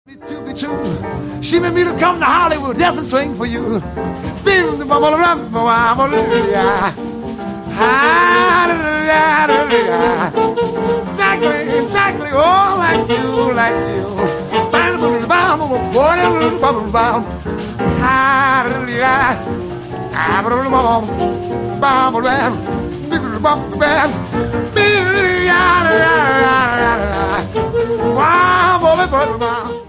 Me too, be true. She made me to come to Hollywood, dance and swing for you. Feel the bubble around, hallelujah. Hallelujah. Exactly, exactly, oh, like you, like you. Hallelujah. Wow,